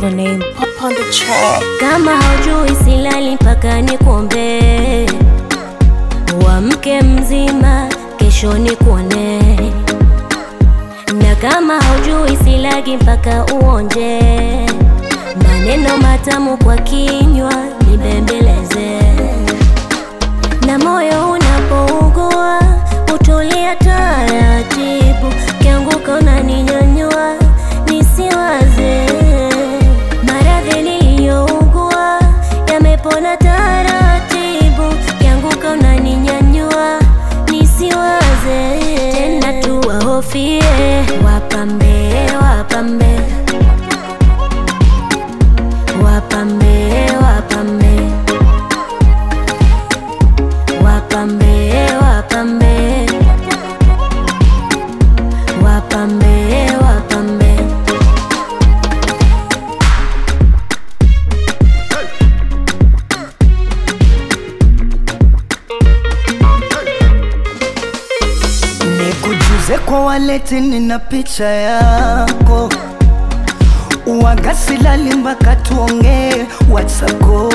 the name Pop on the track. Kama haujui silali mpaka nikuombe, uamke mzima kesho nikuone. Na kama haujui silagi mpaka uonje, maneno matamu kwa kinywa nibembeleze. Na moyo unapougua utulia taratibu, kianguka unaninyanyua nisiwaze. Maradhi niliyougua yamepona taratibu, kianguka unaninyanyua nisiwaze. Tena tuwahofie wapambe, wapambe, wapambe, wapambe, wapambe, wapambe, wapambe, wapambe. Nikujuze kwa waleti nina picha yako, uwaga silali mpaka tuongee WhatsApp.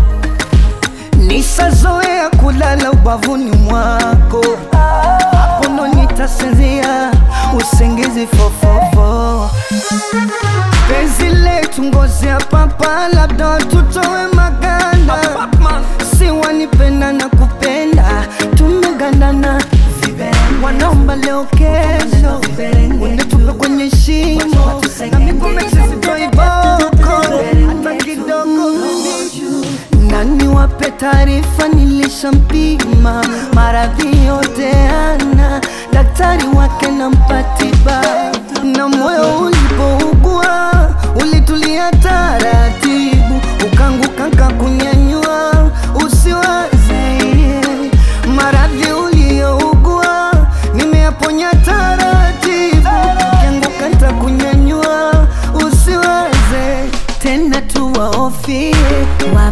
Nisazoea kulala ubavuni mwako, hapo ndo nitasinzia usingizi fofofo. Penzi letu ngozi ya papa, labda tutowe maganda. Si wanipenda na kupenda, tumegandana. Wanaomba leo kesho unitupe kwenye shimo, na miguu mechezi toiboko hata kidogo. Nani wape taarifa nilishampima, maradhi yote ana daktari wake na mpatiba. Na moyo ulipougua ulitulia taratibu, ukanguka kakunyanyua usiwaze. Maradhi uliyougua nimeyaponya taratibu, ukianguka nitakunyanyua usiwaze. Tena tuwahofie